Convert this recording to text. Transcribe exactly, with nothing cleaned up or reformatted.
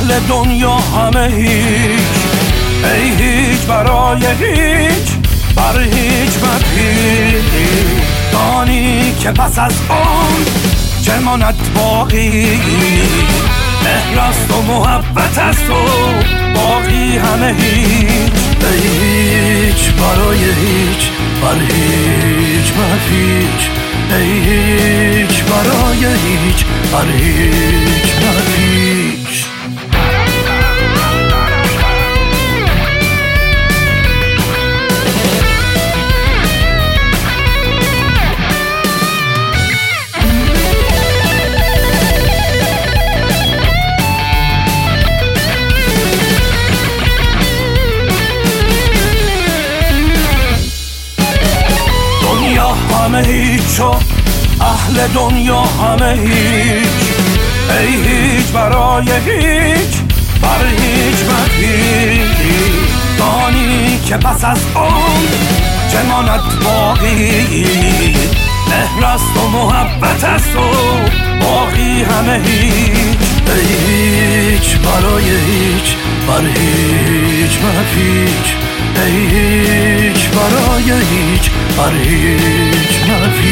اهل دنیا همه هیچ، ای هیچ برای هیچ، بر هیچ مپیچ. دانی که پس از اون چه ماند باقی، مهر است و محبت است و باقی همه هیچ. ای هیچ برای هیچ، بر هیچ مپیچ. ای هیچ برای هیچ، بر هیچ مپیچ. همه هیچ و اهل دنیا همه هیچ، ای هیچ برای هیچ، بر هیچ مپیچ. دانی که پس از اون چه ماند باقی، مهر است و محبت است و باقی همه هیچ. ای هیچ برای هیچ، بر هیچ مپیچ. ای هیچ برای هیچ، بر هیچ مپیچ.